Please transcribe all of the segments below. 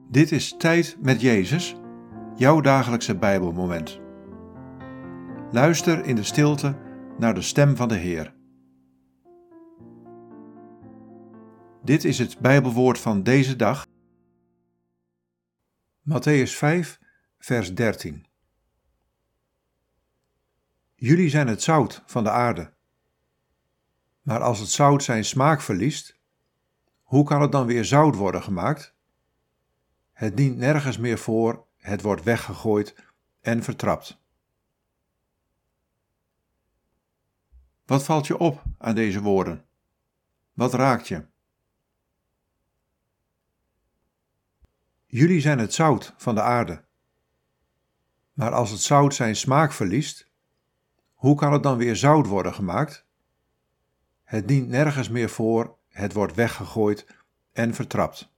Dit is Tijd met Jezus, jouw dagelijkse Bijbelmoment. Luister in de stilte naar de stem van de Heer. Dit is het Bijbelwoord van deze dag. Mattheüs 5, vers 13. Jullie zijn het zout van de aarde. Maar als het zout zijn smaak verliest, hoe kan het dan weer zout worden gemaakt? Het dient nergens meer voor, het wordt weggegooid en vertrapt. Wat valt je op aan deze woorden? Wat raakt je? Jullie zijn het zout van de aarde. Maar als het zout zijn smaak verliest, hoe kan het dan weer zout worden gemaakt? Het dient nergens meer voor, het wordt weggegooid en vertrapt.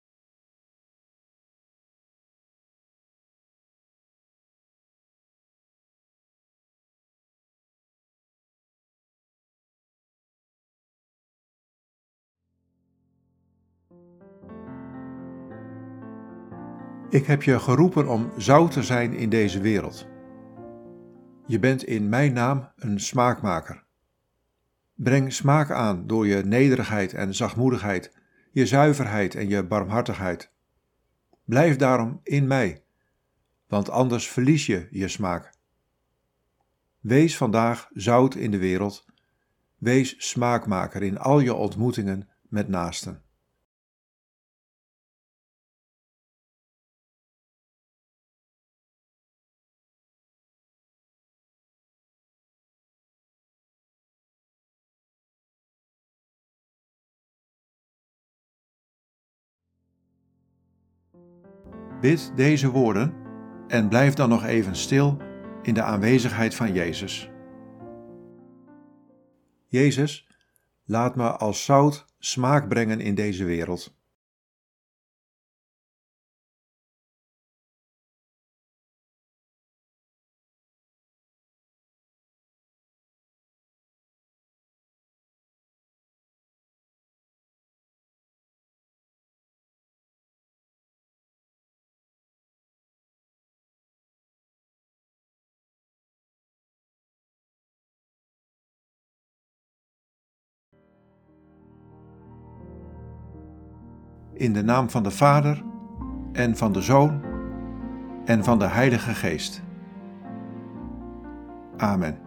Ik heb je geroepen om zout te zijn in deze wereld. Je bent in mijn naam een smaakmaker. Breng smaak aan door je nederigheid en zachtmoedigheid, je zuiverheid en je barmhartigheid. Blijf daarom in mij, want anders verlies je je smaak. Wees vandaag zout in de wereld. Wees smaakmaker in al je ontmoetingen met naasten. Bid deze woorden en blijf dan nog even stil in de aanwezigheid van Jezus. Jezus, laat me als zout smaak brengen in deze wereld. In de naam van de Vader en van de Zoon en van de Heilige Geest. Amen.